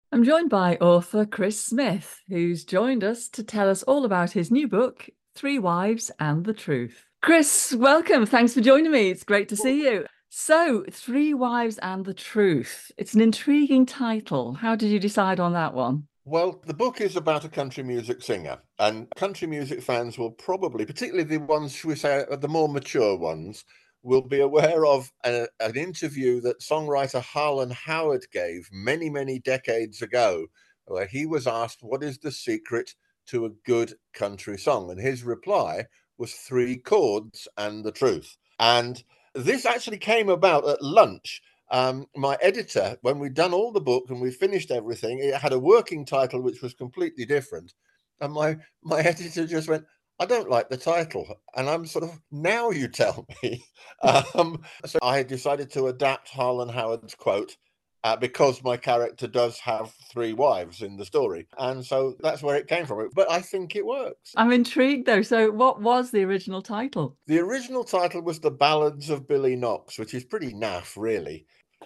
I'm joined by author Chris Smith, who's joined us to tell us all about his new book, Three Wives and the Truth. Chris, welcome. Thanks for joining me. It's great to see you. So, Three Wives and the Truth. It's an intriguing title. How did you decide on that one? Well, the book is about a country music singer, and country music fans will probably, particularly the ones, should we say, the more mature ones, will be aware of an interview that songwriter Harlan Howard gave many, many decades ago, where he was asked, "What is the secret to a good country song?" And his reply was three chords and the truth. And this actually came about at lunch. My editor, when we'd done all the book and we finished everything, it had a working title which was completely different. And my editor just went, "I don't like the title." And I'm sort of, now you tell me. So I decided to adapt Harlan Howard's quote because my character does have three wives in the story. And so that's where it came from. But I think it works. I'm intrigued though. So, what was the original title? The original title was The Ballads of Billy Knox, which is pretty naff, really.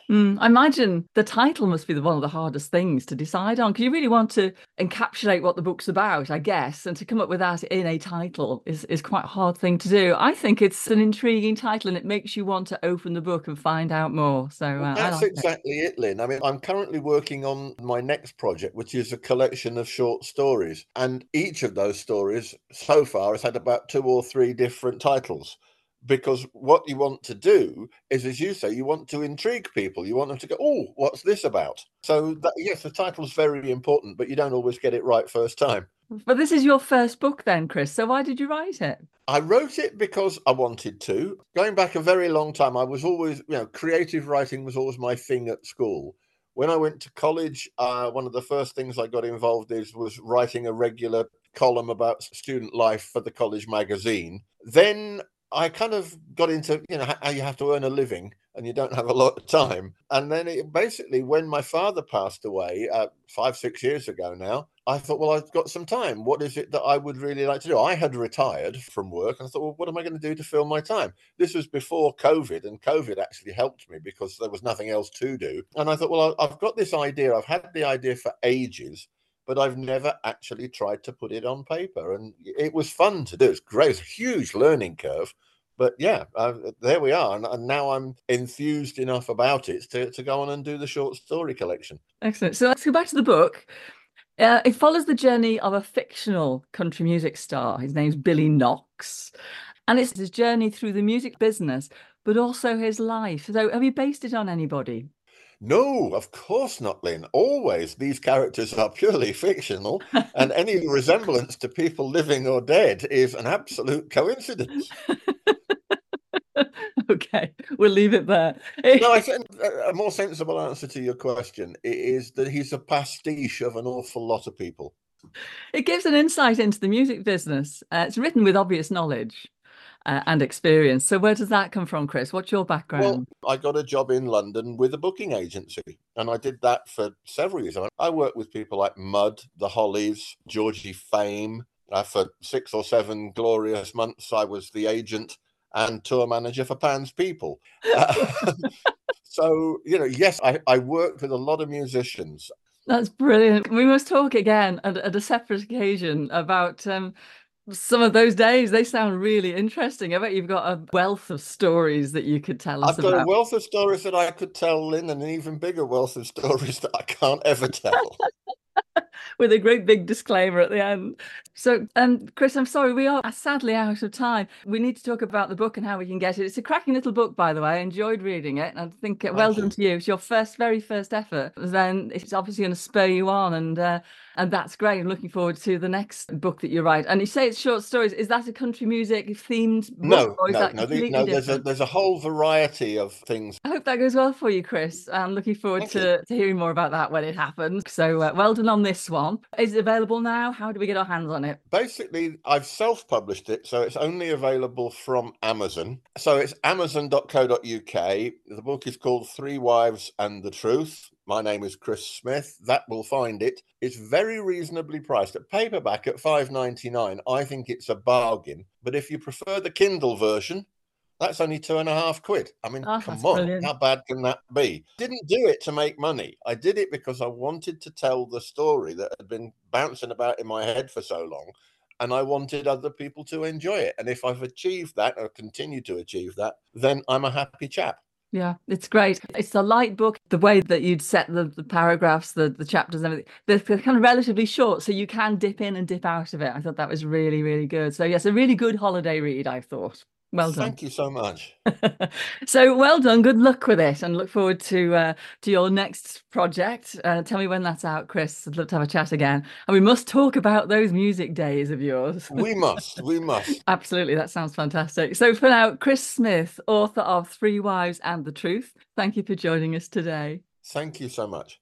I imagine the title must be one of the hardest things to decide on because you really want to encapsulate what the book's about, I guess, and to come up with that in a title is quite a hard thing to do. I think it's an intriguing title and it makes you want to open the book and find out more. So Well, I that's like it. exactly it, Lynn. I mean, I'm currently working on my next project, which is a collection of short stories. And each of those stories so far has had about two or three different titles. Because what you want to do is, as you say, you want to intrigue people. You want them to go, "Oh, what's this about?" So, yes, the title's very important, but you don't always get it right first time. But this is your first book then, Chris. So why did you write it? I wrote it because I wanted to. Going back a very long time, I was always, creative writing was always my thing at school. When I went to college, one of the first things I got involved in was writing a regular column about student life for the college magazine. Then I kind of got into, how you have to earn a living and you don't have a lot of time. And then basically, when my father passed away 5, 6 years ago now, I thought, well, I've got some time. What is it that I would really like to do? I had retired from work and I thought, well, what am I going to do to fill my time? This was before COVID, and COVID actually helped me because there was nothing else to do. And I thought, well, I've got this idea. I've had the idea for ages, but I've never actually tried to put it on paper. And it was fun to do. It's great. It's a huge learning curve. But yeah, there we are. And now I'm enthused enough about it to go on and do the short story collection. Excellent. So let's go back to the book. It follows the journey of a fictional country music star. His name's Billy Knox. And it's his journey through the music business, but also his life. So have you based it on anybody? No, of course not, Lynn. Always these characters are purely fictional, and any resemblance to people living or dead is an absolute coincidence. Okay, we'll leave it there. No, I think a more sensible answer to your question is that he's a pastiche of an awful lot of people. It gives an insight into the music business. It's written with obvious knowledge and experience. So where does that come from, Chris? What's your Well, background? I got a job in London with a booking agency, and I did that for several years. I worked with people like Mud, the Hollies, Georgie Fame. For 6 or 7 glorious months, I was the agent and tour manager for Pan's People. Uh, so, yes, I worked with a lot of musicians. That's brilliant. We must talk again at a separate occasion about some of those days. They sound really interesting. I bet you've got a wealth of stories that you could tell us I've got a about. wealth of stories that I could tell, Lynn, and an even bigger wealth of stories that I can't ever tell. With a great big disclaimer at the end. So, Chris, I'm sorry, we are sadly out of time. We need to talk about the book and how we can get it. It's a cracking little book, by the way. I enjoyed reading it. And I think well Thank done you. to you. It's your very first effort. Then it's obviously going to spur you on, and that's great. I'm looking forward to the next book that you write. And you say it's short stories. Is that a country music themed book, No, or is no, that no, completely no. different? There's a whole variety of things. I hope that goes well for you, Chris. I'm looking forward Thank you. to hearing more about that when it happens. So, well done on this one. Is it available now? How do we get our hands on it? Basically, I've self-published it, so it's only available from Amazon. So it's amazon.co.uk. The book is called Three Wives and the Truth. My name is Chris Smith. That will find it. It's very reasonably priced. At paperback at 5.99, I think it's a bargain. But if you prefer the Kindle version, That's only £2.50. I mean, Oh, that's come on, brilliant. how bad can that be? Didn't do it to make money. I did it because I wanted to tell the story that had been bouncing about in my head for so long, and I wanted other people to enjoy it. And if I've achieved that or continue to achieve that, then I'm a happy chap. Yeah, it's great. It's a light book. The way that you'd set the paragraphs, the chapters and everything, they're kind of relatively short, so you can dip in and dip out of it. I thought that was really, really good. So yes, a really good holiday read, I thought. Well done. Thank you so much. So well done. Good luck with it, and look forward to your next project. Tell me when that's out, Chris. I'd love to have a chat again, and we must talk about those music days of yours. We must. We must. Absolutely, that sounds fantastic. So for now, Chris Smith, author of Three Wives and the Truth. Thank you for joining us today. Thank you so much.